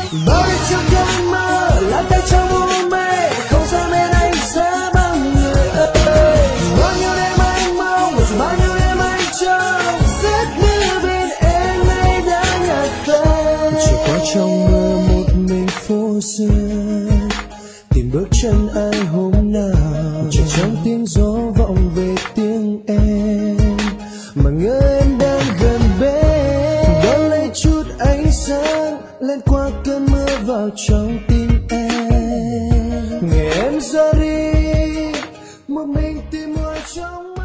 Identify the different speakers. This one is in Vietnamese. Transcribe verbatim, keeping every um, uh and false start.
Speaker 1: bao đêm trong cơn mơ lang thang trong u mê, không dám bên anh sẽ bao người ơi. Bao nhiêu đêm anh mong, bao nhiêu đêm anh trông, giấc mơ bên em nay đã nhạt phai. Chỉ qua trong mơ một mình phố xưa, tìm bước chân ai hôm nào, chỉ trong tiếng gió vọng về tiếng em, mà ngỡ em đang gần bên. Đón lấy chút ánh sáng lên qua cơn mưa vào trong tim em, ngày em ra đi một mình tìm mỏi trong